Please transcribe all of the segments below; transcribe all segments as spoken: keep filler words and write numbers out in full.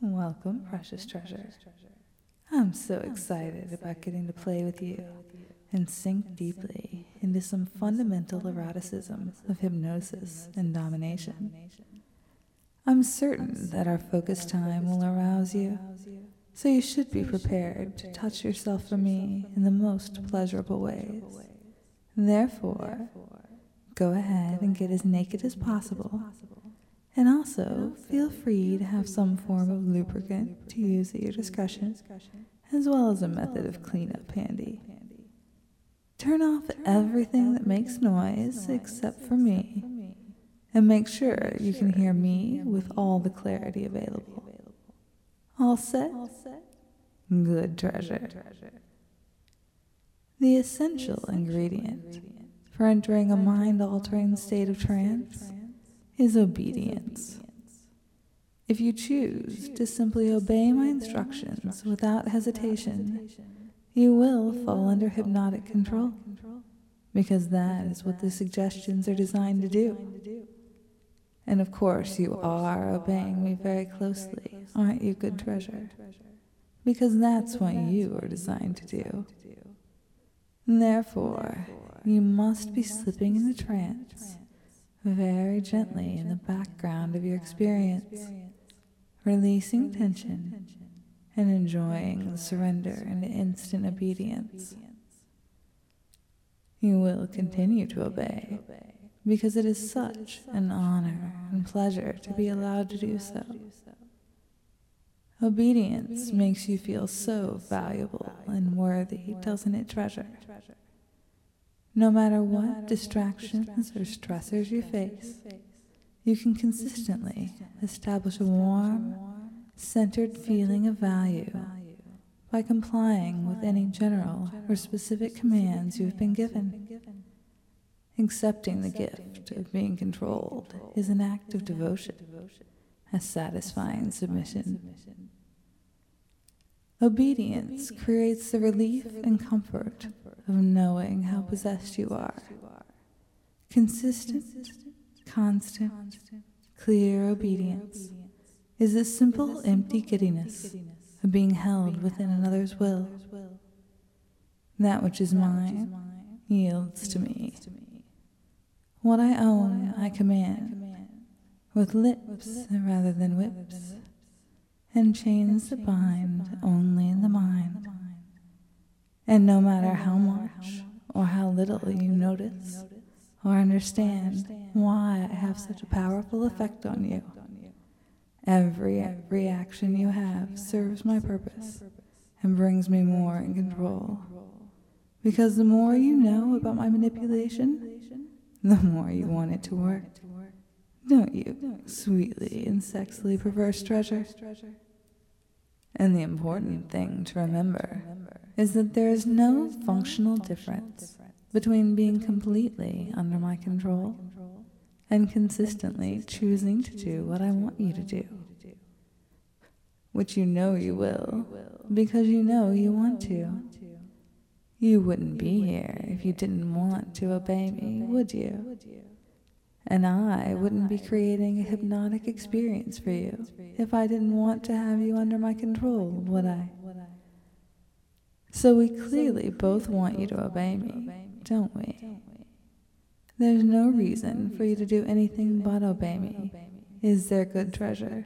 Welcome, precious treasure. I'm so excited about getting to play with you and sink deeply into some fundamental eroticism of hypnosis and domination. I'm certain that our focus time will arouse you, so you should be prepared to touch yourself for me in the most pleasurable ways. Therefore, go ahead and get as naked as possible. And also, feel free to have some form of lubricant to use at your discretion, as well as a method of cleanup handy. Turn off everything that makes noise except for me, and make sure you can hear me with all the clarity available. All set? Good treasure. The essential ingredient for entering a mind-altering state of trance is obedience. If you choose to simply obey my instructions without hesitation, you will fall under hypnotic control, because that is what the suggestions are designed to do. And of course you are obeying me very closely, aren't you, good treasure? Because that's what you are designed to do. Therefore, you must be slipping into trance very gently in the background of your experience, releasing tension and enjoying the surrender and instant obedience. You will continue to obey, because it is such an honor and pleasure to be allowed to do so. Obedience makes you feel so valuable and worthy, doesn't it, treasure? No matter what distractions or stressors you face, you can consistently establish a warm, centered feeling of value by complying with any general or specific commands you have been given. Accepting the gift of being controlled is an act of devotion, a satisfying submission. Obedience creates the relief and comfort of knowing how possessed you are. Consistent, constant, clear obedience is the simple, empty giddiness of being held within another's will. That which is mine yields to me. What I own, I command, with lips rather than whips, and chains that bind only in the mind. And no matter how much or how little you notice or understand why I have such a powerful effect on you, every reaction you have serves my purpose and brings me more in control. Because the more you know about my manipulation, the more you want it to work. Don't you, sweetly and sexily perverse treasure? And the important thing to remember is that there is no functional difference between being completely under my control and consistently choosing to do what I want you to do, which you know you will, because you know you want to. You wouldn't be here if you didn't want to obey me, would you? And I wouldn't be creating a hypnotic experience for you if I didn't want to have you under my control, would I? So we clearly both want you to obey me, don't we? There's no reason for you to do anything but obey me, is there, good treasure?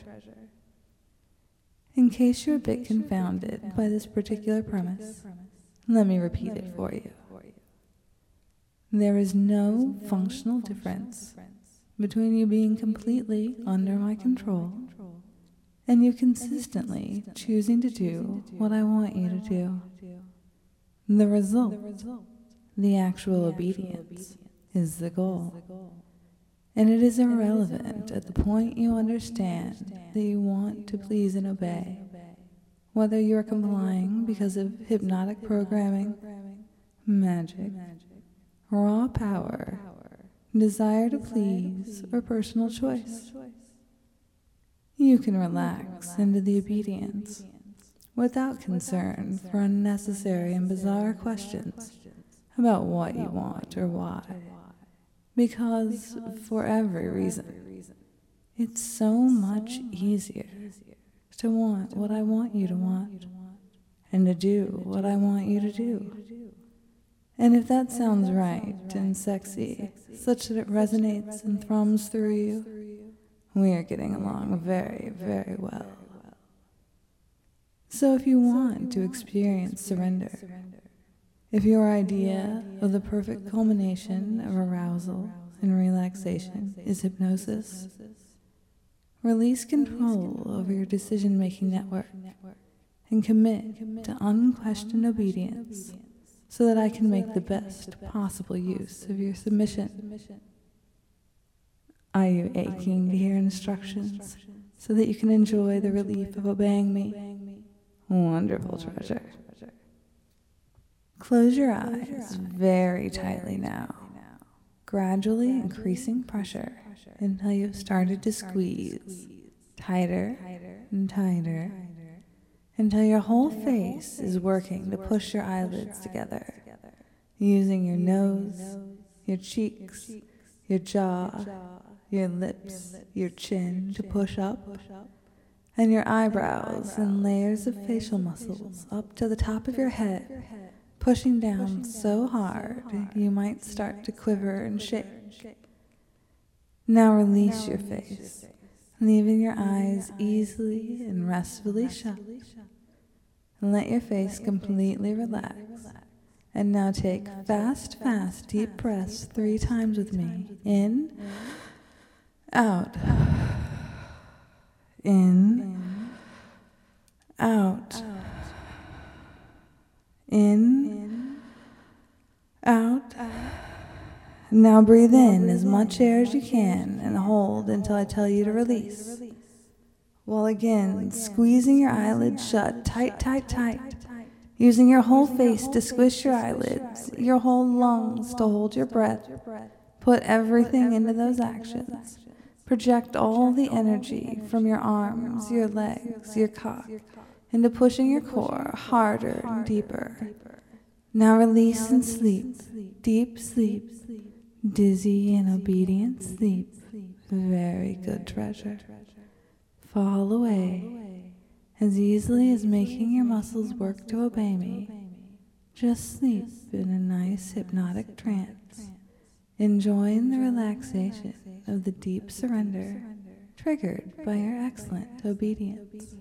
In case you're a bit confounded by this particular premise, let me repeat it for you. There is no functional difference between you being completely under my control and you consistently choosing to do what I want you to do. The result, the actual obedience, is the goal. And it is irrelevant at the point you understand that you want to please and obey, whether you are complying because of hypnotic programming, magic, raw power, desire to please, or personal choice. You can relax into the obedience without concern for unnecessary and bizarre questions about what you want or why, because for every reason, it's so much easier to want what I want you to want, and to do what I want you to do. And if that sounds right and sexy, such that it resonates and thrums through you, we are getting along very, very well. So if you want to experience surrender, if your idea of the perfect culmination of arousal and relaxation is hypnosis, release control over your decision-making network and commit to unquestioned obedience so that I can make the best possible use of your submission. Are you aching to hear instructions so that you can enjoy the relief of obeying me? Wonderful treasure. Close your eyes very tightly now, gradually increasing pressure until you've started to squeeze tighter and tighter, until your whole face is working to push your eyelids together, using your nose, your cheeks, your jaw, your lips, your chin to push up, and your eyebrows and layers of facial muscles up to the top of your head, pushing down so hard you might start to quiver and shake. Now release your face, leaving your eyes easily and restfully shut. And let your face completely relax. And now take fast, fast, deep breaths three times with me. In, out, in, out, in, out. Now breathe in as much air as you can and hold until I tell you to release. While again squeezing your eyelids shut tight, tight, tight, using your whole face to squish your eyelids, your whole lungs to hold your breath. Put everything into those actions. Project all the energy from your arms, your legs, your cock, into pushing your core harder and deeper. Now release and sleep, deep sleep, dizzy and obedient sleep. Very good, treasure. Fall away as easily as making your muscles work to obey me. Just sleep in a nice hypnotic trance, enjoying the relaxation of the deep surrender triggered by your excellent obedience.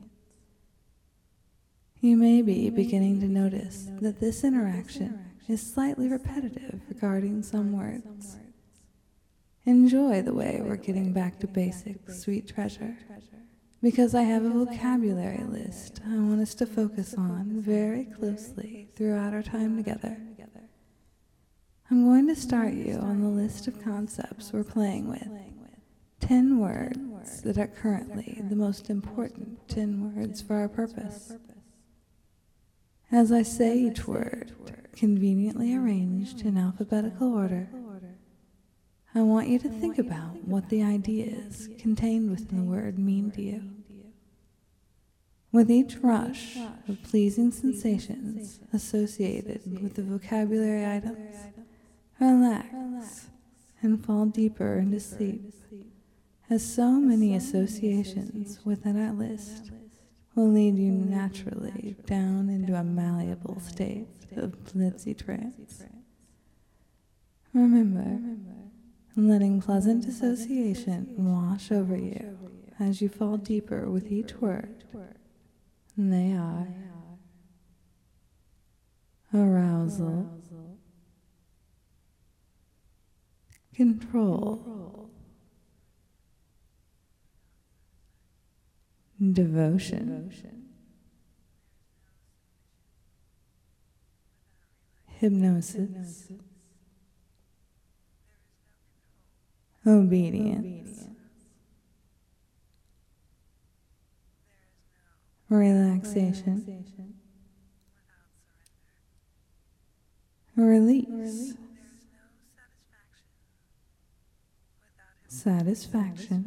You may be beginning to notice that this interaction is slightly repetitive regarding some words. Enjoy the way we're getting back to basics, sweet treasure, because I have a vocabulary list I want us to focus on very closely throughout our time together. I'm going to start you on the list of concepts we're playing with. Ten words that are currently the most important ten words for our purpose. As I say each word, conveniently arranged in alphabetical order, I want you to think about what the ideas contained within the word mean to you. With each rush of pleasing sensations associated with the vocabulary items, relax and fall deeper into sleep, as so many associations within our list will lead you naturally down into a malleable state of blitzy trance. Remember, letting pleasant association wash over you as you fall deeper with each word. They are arousal, control, devotion, hypnosis, obedience, relaxation, release, satisfaction,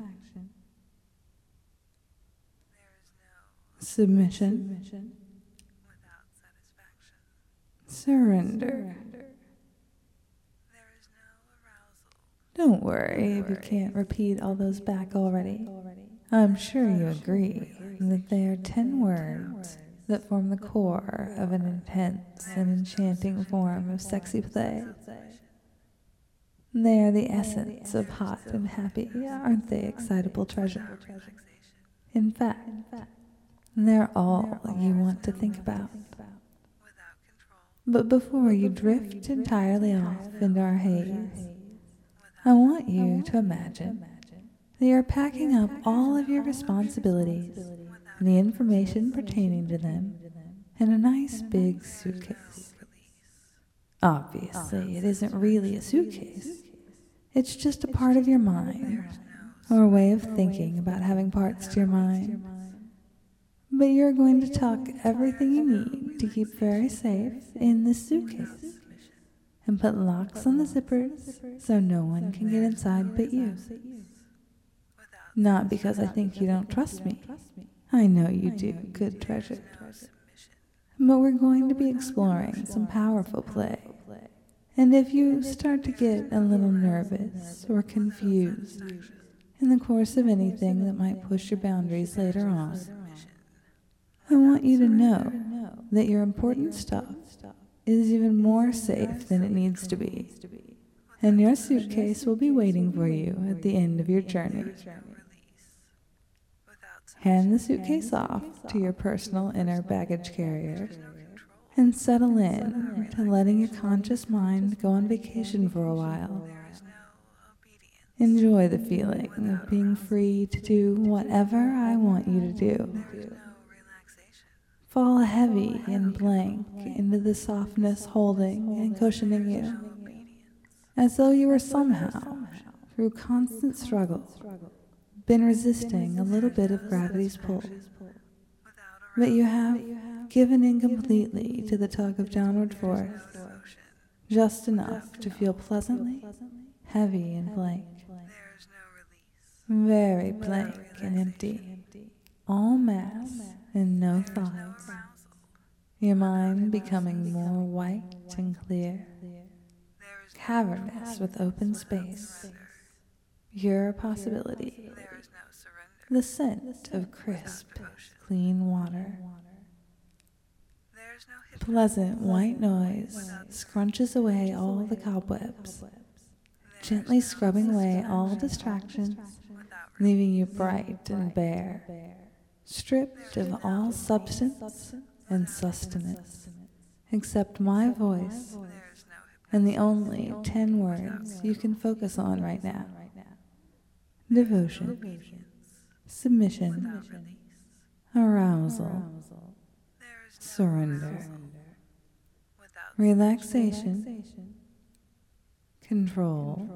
submission, surrender. Don't worry if you can't repeat all those back already. I'm sure you agree that they are ten words that form the core of an intense and enchanting form of sexy play. They are the essence of hot and happy, aren't they, excitable treasure? In fact, they're all you want to think about. But before you drift entirely off into our haze, I want you to imagine that you're packing up all of your responsibilities and the information pertaining to them in a nice big suitcase. Obviously, it isn't really a suitcase. It's just a part of your mind, or a way of thinking about having parts to your mind. But you're going to tuck everything you need to keep very safe in this suitcase, and put locks on the zippers so no one can get inside but you. Not because I think you don't trust me. I know you do, good treasure. But we're going to be exploring some powerful play. And if you start to get a little nervous or confused in the course of anything that might push your boundaries later on, I want you to know that your important stuff is even more safe than it needs to be, and your suitcase will be waiting for you at the end of your journey. Hand the suitcase off to your personal inner baggage carrier and settle in to letting your conscious mind go on vacation for a while. Enjoy the feeling of being free to do whatever I want you to do. Fall heavy and blank into the softness holding and cushioning you, as though you were somehow, through constant struggle, been resisting a little bit of gravity's pull, but you have given in completely to the tug of downward force, just enough to feel pleasantly heavy and blank, very blank and empty, all mass and no thoughts, your mind becoming more white and clear, cavernous with open space, pure possibility, the scent of crisp, clean water. Pleasant white noise scrunches away all the cobwebs, gently scrubbing away all distractions, leaving you bright and bare, stripped of all substance and sustenance, except my voice and the only ten words you can focus on right now: devotion, submission, arousal, surrender, relaxation, control,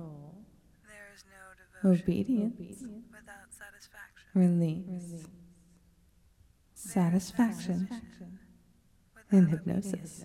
obedience, release, satisfaction, and hypnosis.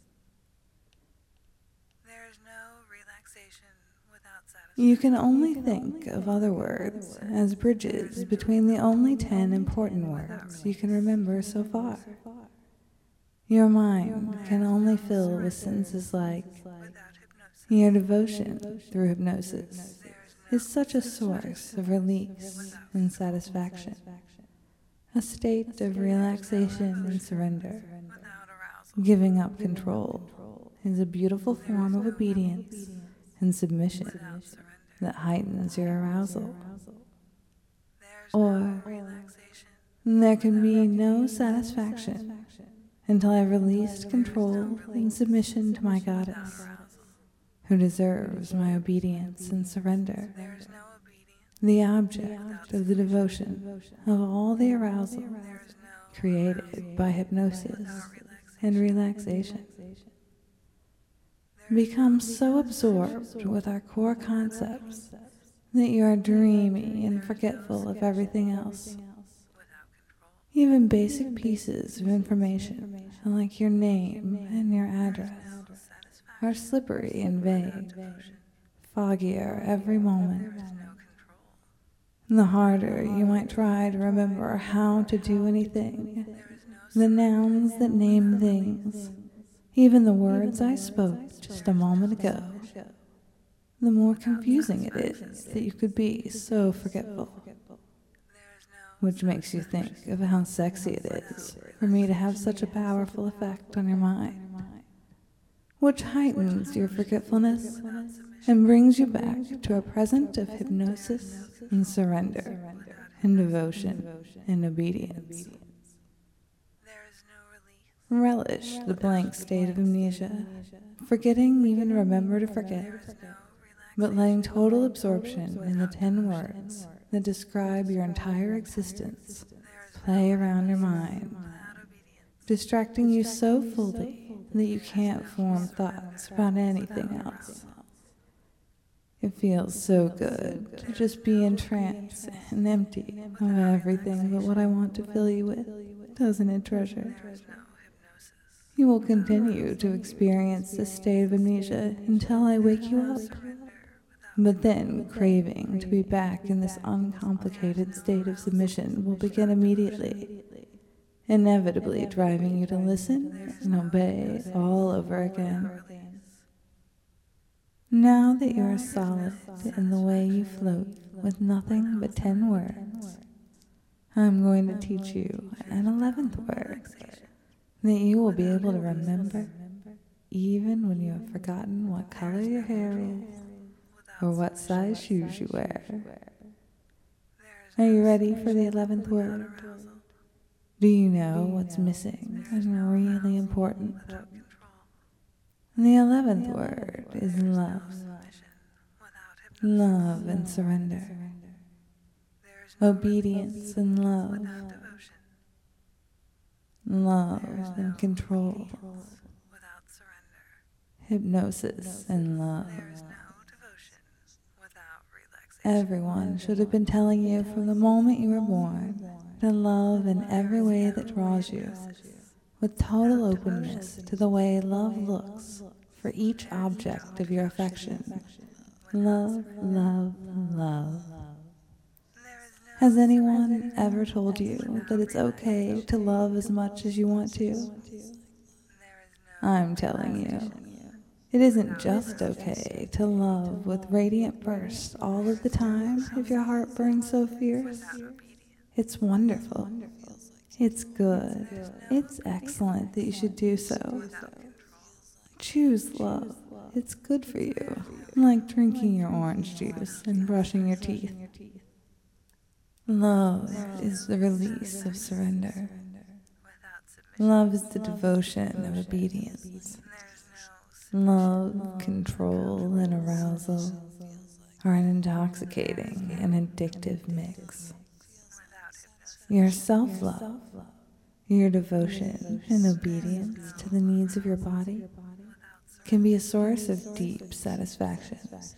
You can only think of other words as bridges between the only ten important words you can remember so far. Your mind can only fill with sentences like, your devotion through hypnosis is such a source of release and satisfaction, a state of relaxation and surrender. Giving up control is a beautiful form of obedience and submission that heightens your arousal. Or, there can be no satisfaction until I've released control and submission to my goddess, who deserves my obedience and surrender, the object of the devotion of all the arousal created by hypnosis and relaxation. Become so absorbed with our core concepts that you are dreamy and forgetful of everything else. Even basic pieces of information, like your name and your address, are slippery and vague, foggier every moment. The harder you might try to remember how to do anything, the nouns that name things, even the words I spoke just a moment ago, the more confusing it is that you could be so forgetful. which makes you think of how sexy it is for me to have such a powerful effect on your mind, which heightens your forgetfulness and brings you back to a present of hypnosis and surrender and devotion and obedience. Relish the blank state of amnesia, forgetting even remember to forget, but letting total absorption in the ten words that describe your entire existence play around your mind, distracting you so fully that you can't form thoughts about anything else. It feels so good to just be in trance and empty of everything but what I want to fill you with, doesn't it, treasure? You will continue to experience this state of amnesia until I wake you up. But then, craving to be back in this uncomplicated state of submission will begin immediately, inevitably driving you to listen and obey all over again. Now that you are solid in the way you float with nothing but ten words, I'm going to teach you an eleventh word that you will be able to remember even when you have forgotten what color your hair is or what size shoes you wear. Are you ready for the eleventh word? Do you know what's missing and really important? The eleventh word is love. Love and surrender. Obedience and love. Love and control. Hypnosis and love. Everyone should have been telling you from the moment you were born to love in every way that draws you, with total openness to the way love looks for each object of your affection. Love, love, love. Has anyone ever told you that it's okay to love as much as you want to? I'm telling you, it isn't just okay to love with radiant bursts all of the time if your heart burns so fierce. It's wonderful. It's good. It's excellent that you should do so. Choose love. It's good for you, like drinking your orange juice and brushing your teeth. Love is the release of surrender. Love is the devotion of obedience. Love, control, and arousal are an intoxicating and addictive mix. Your self-love, your devotion and obedience to the needs of your body can be a source of deep satisfaction.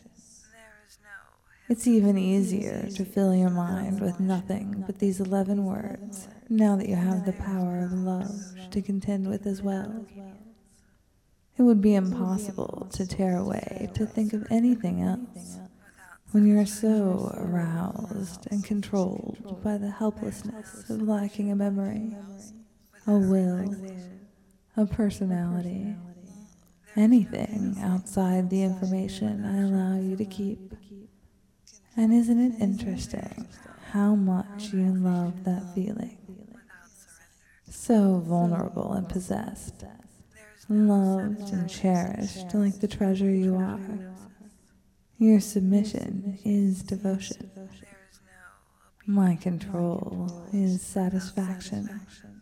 It's even easier to fill your mind with nothing but these eleven words now that you have the power of love to contend with as well. It would be impossible to tear away to think of anything else when you are so aroused and controlled by the helplessness of lacking a memory, a will, a personality, anything outside the information I allow you to keep. And isn't it interesting how much you love that feeling? So vulnerable and possessed, loved and cherished like the treasure you are. Your submission is devotion. My control is satisfaction.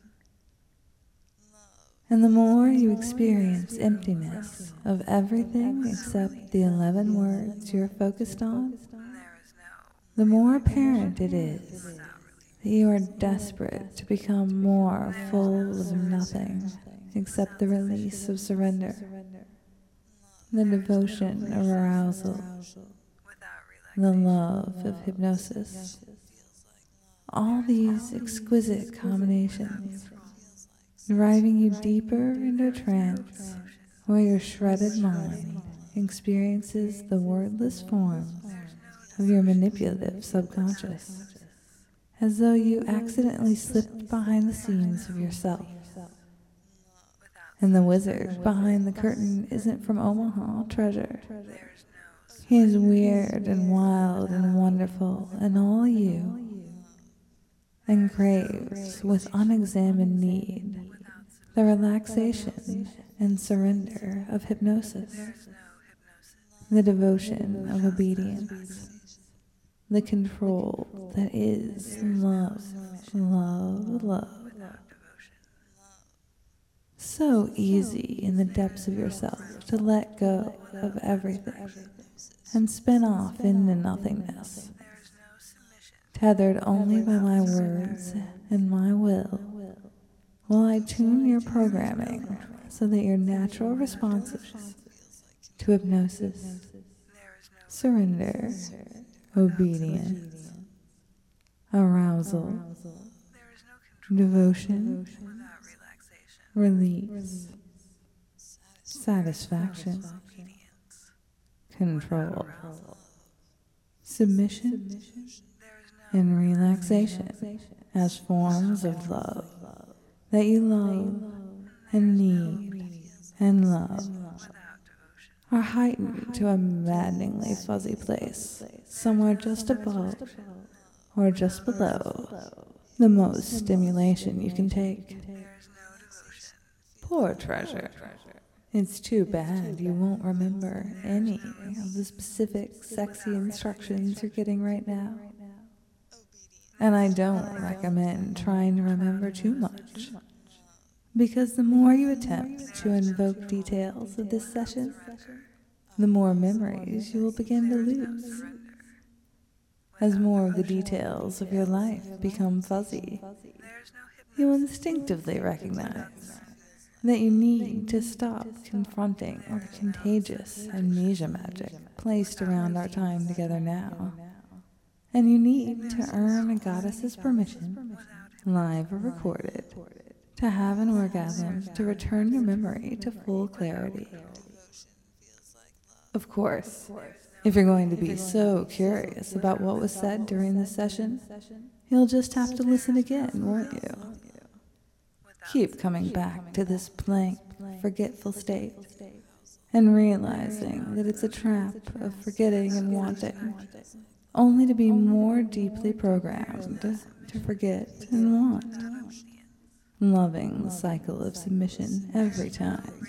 And the more you experience emptiness of everything except the eleven words you're focused on, the more apparent it is that you are desperate to become more full of nothing except the release of surrender, the devotion of arousal, the love of hypnosis. All these exquisite combinations, driving you deeper into a trance where your shredded mind experiences the wordless forms of your manipulative subconscious, as though you accidentally slipped behind the scenes of yourself. And the wizard behind the curtain isn't from Omaha, treasure. He is weird and wild and wonderful and all you. and craves with unexamined need the relaxation and surrender of hypnosis, the devotion of obedience, the control that is love, love, love. So easy in the depths of yourself to let go of everything and spin off into nothingness, tethered only by my words and my will, while I tune your programming so that your natural responses to hypnosis, surrender, obedience, arousal, devotion, release, satisfaction, control, submission, and relaxation as forms of love that you love and need and love are heightened to a maddeningly fuzzy place, somewhere just above or just below the most stimulation you can take. Poor treasure. It's too bad you won't remember any of the specific sexy instructions you're getting right now. And I don't recommend trying to remember too much, because the more you attempt to invoke details of this session, the more memories you will begin to lose. As more of the details of your life become fuzzy, you instinctively recognize that you need to stop confronting the contagious amnesia magic placed around our time together now. And you need to earn a goddess's permission, live or recorded, to have an orgasm to return your memory to full clarity. Of course, if you're going to be so curious about what was said during this session, you'll just have to listen again, won't you? Keep coming back to this blank, forgetful state and realizing that it's a trap of forgetting and wanting, only to be more deeply programmed to forget and want, loving the cycle of submission every time.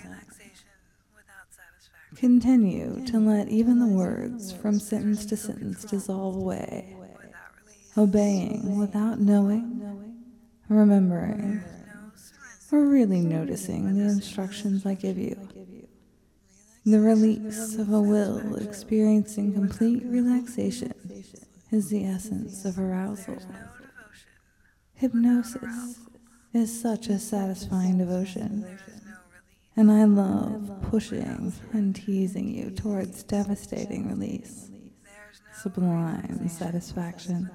Continue to let even the words from sentence to sentence dissolve away, obeying without knowing, remembering, or really noticing the instructions I give you. The release of a will experiencing complete relaxation is the essence of arousal. Hypnosis is such a satisfying devotion, and I love pushing and teasing you towards devastating release, sublime satisfaction.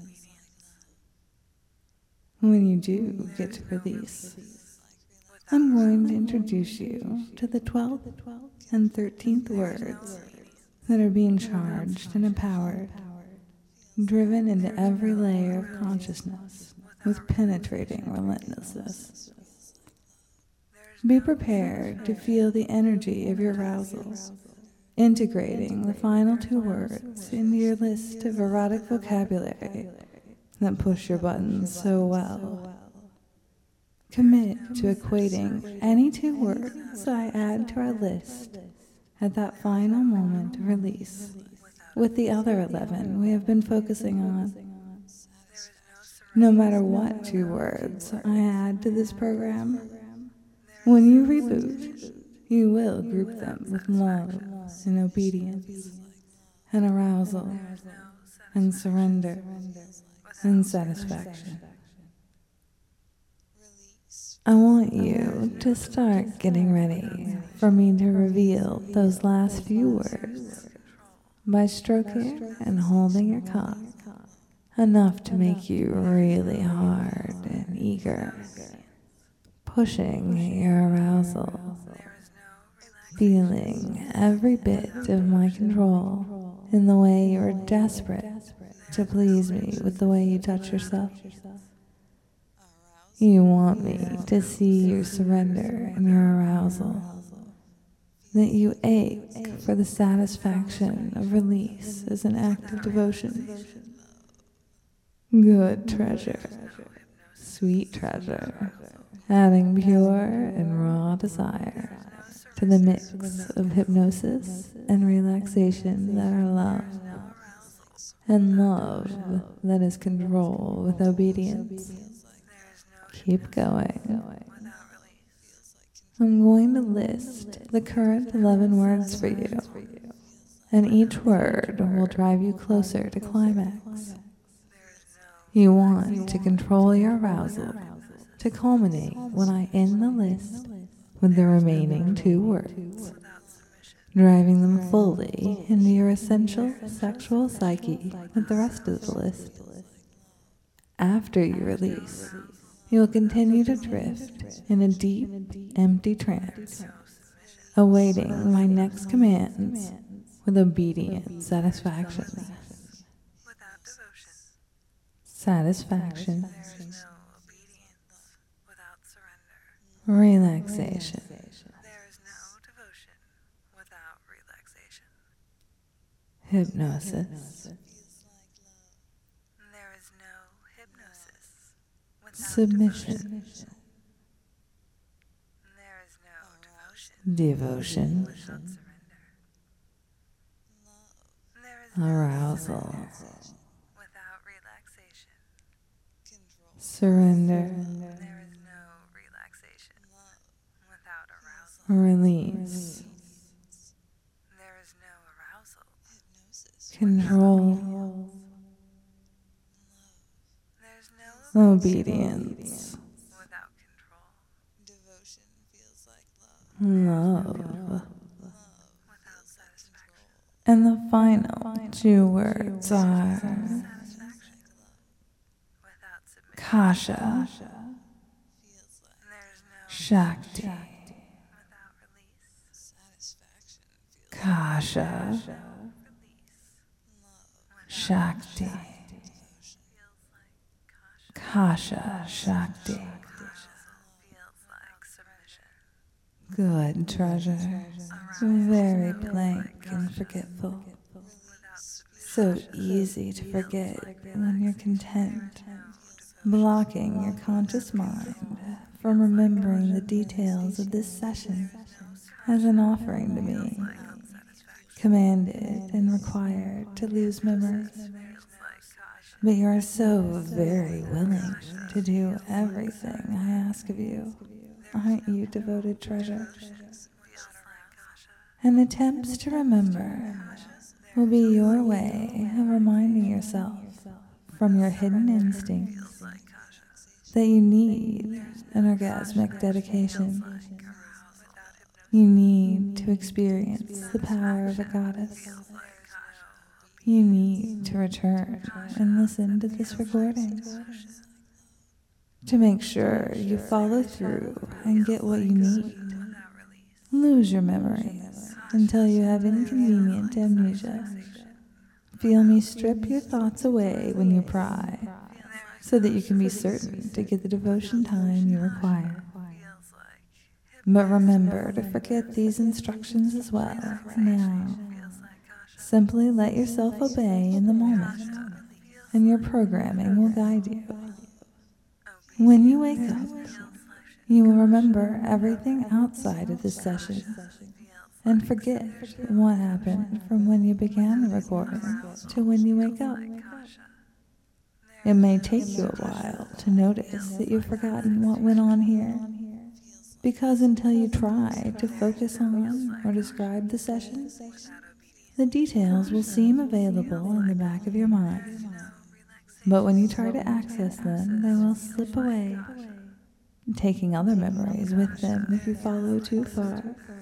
When you do get to release, I'm going to introduce you to the twelfth and thirteenth words that are being charged and empowered, driven into every layer of consciousness with penetrating relentlessness. Be prepared to feel the energy of your arousal, integrating the final two words into your list of erotic vocabulary that push your buttons so well. Commit to equating any two words I add to our list at that final moment of release with the other eleven we have been focusing on. No matter what two words I add to this program, when you reboot, you will group them with love and obedience and arousal and surrender and satisfaction. I want you to start getting ready for me to reveal those last few words by stroking and holding your cock enough to make you really hard and eager, pushing your arousal, feeling every bit of my control in the way you are desperate to please me with the way you touch yourself. You want me to see your surrender and your arousal, that you ache for the satisfaction of release as an act of devotion. Good treasure, sweet treasure, adding pure and raw desire to the mix of hypnosis and relaxation that are love, and love that is control with obedience. Keep going. I'm going to list the current eleven words for you, and each word will drive you closer to climax. You want to control your arousal to culminate when I end the list with the remaining two words, driving them fully into your essential sexual psyche with the rest of the list. After you release, you will continue to drift in a deep, empty trance, awaiting my next commands with obedient satisfaction. Satisfaction, relaxation, hypnosis, submission, devotion, arousal, surrender, release, control, obedience, love. And the final two words are Kasha, Shakti. Kasha, Shakti. Kasha, Shakti. Good treasure, very blank and forgetful. So easy to forget when you're content, blocking your conscious mind from remembering the details of this session as an offering to me, commanded and required to lose memories. But you are so very willing to do everything I ask of you. Aren't you, devoted treasure? And attempts to remember will be your way of reminding yourself from your hidden instincts that you need an orgasmic dedication. You need to experience the power of a goddess. You need to return and listen to this recording to make sure you follow through and get what you need. Lose your memories until you have inconvenient amnesia. Feel me strip your thoughts away when you pry, so that you can be certain to get the devotion time you require. But remember to forget these instructions as well. Now, simply let yourself obey in the moment, and your programming will guide you. When you wake up, you will remember everything outside of this session and forget what happened from when you began the recording to when you wake up. It may take you a while to notice that you've forgotten what went on here, because until you try to focus on or describe the session, the details will seem available in the back of your mind. But when you try to access them, they will slip away, taking other memories with them if you follow too far.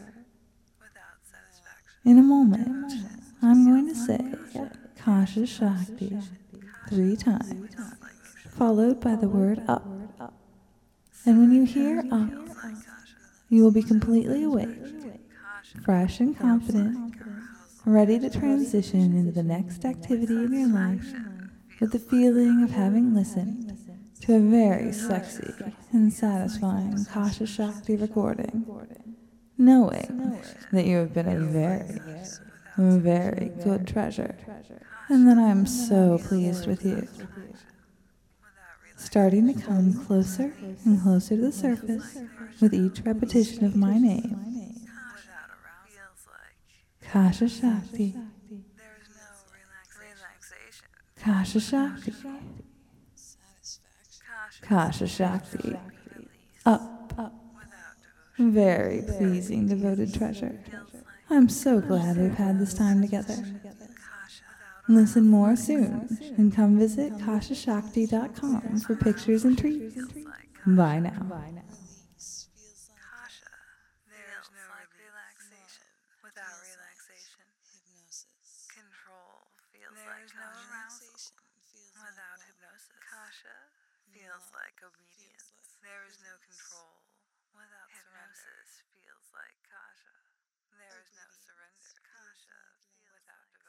In a moment, I'm going to say Kasha Shakti three times, followed by the word up. And when you hear up, you will be completely awake, fresh and confident, ready to transition into the next activity in your life with the feeling of having listened to a very sexy and satisfying Kasha Shakti recording, knowing that you have been a very, very good treasure, and that I am so pleased with you. starting to come closer and closer to the surface with each repetition of my name. Kasha Shakti. Kasha Shakti. Kasha Shakti. Up, up. Very pleasing, devoted treasure. I'm so glad we've had this time together. Listen more soon, and come visit kasha shakti dot com for pictures and treats. Bye now. Kasha, there's no relaxation without relaxation. Hypnosis. Control feels like no arousal without hypnosis. Kasha feels like obedience. There is no control without hypnosis. Feels like Kasha. There is no surrender. Kasha without